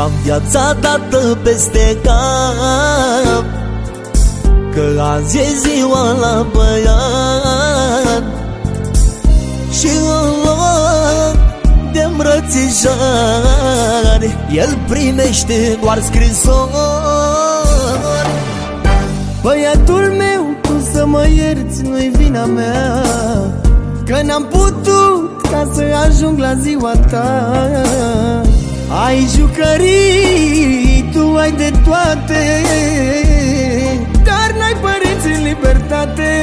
am viața dată peste cap, că azi e ziua la băiat. Și în loc de îmbrățișări, el primește doar scrisori. Băiatul meu, tu să mă ierți, nu-i vina mea, că n-am putut ca să ajung la ziua ta. Ai jucării, tu ai de toate, dar n-ai părinți în libertate.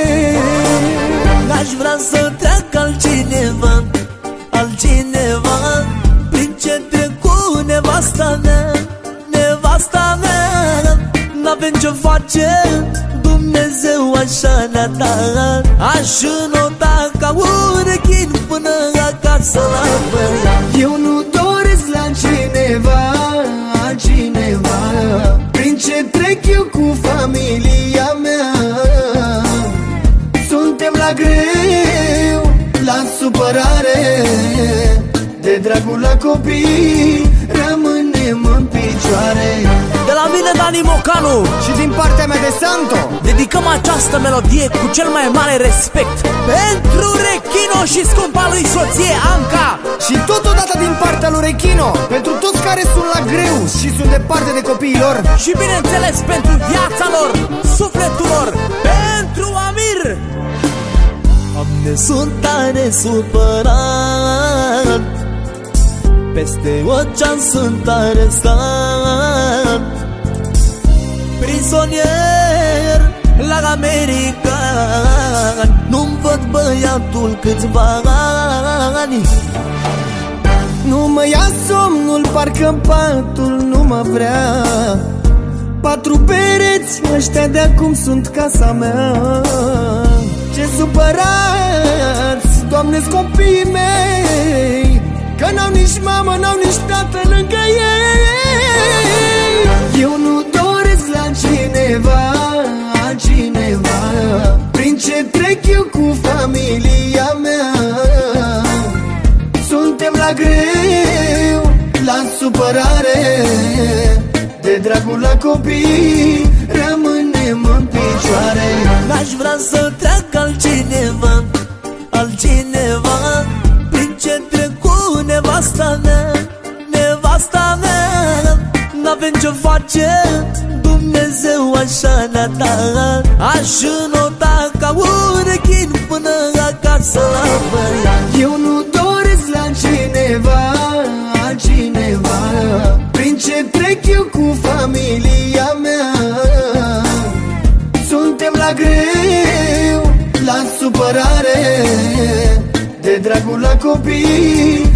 N-aș vrea să treacă altcineva, altcineva prin ce trec cu nevasta mea, nevasta mea. N-avem ce face, Dumnezeu așa ne-a dat. Aș înota ca un rechin până acasă la băiat. Eu nu doresc la cineva, altcineva, prin ce trec eu cu familia mea. Suntem la greu, la supărare, de dragul la copii rămânem în picioare. De la mine, Dani Mocanu, și din partea mea de Santo, dedicăm această melodie cu cel mai mare respect pentru Rechino și scumpa lui soție Anca. și totodată din partea lui Rechino pentru toți care sunt la greu și sunt departe de copiii lor. Și bineînțeles pentru viața lor, sufletul lor, pentru Amir. Doamne, sunt tare supărat, peste ocean sunt arestat, prizonier la America. Nu-mi văd băiatul câțiva ani. Nu mă ia somnul, parcă patul nu mă vrea. 4 pereți, ăștia de acum sunt casa mea. Ce supărați, Doamne-s copiii mei, că n-au nici mamă, n-au nici tată lângă ei. Eu nu doresc la cineva, altcineva, prin ce trec eu cu familia mea. Suntem la greu, la supărare, de dragul la copii rămânem în picioare. N-aș vrea să treacă altcineva, altcineva, prin ce trec cu nevasta mea, nevasta mea. N-avem ce face, Dumnezeu așa ne-a dat. Aș înota ca un rechin până acasă la băiat. Eu nu doresc la cineva, altcineva, prin ce trec eu cu familia mea. Suntem la greu, la supărare, de dragul la copii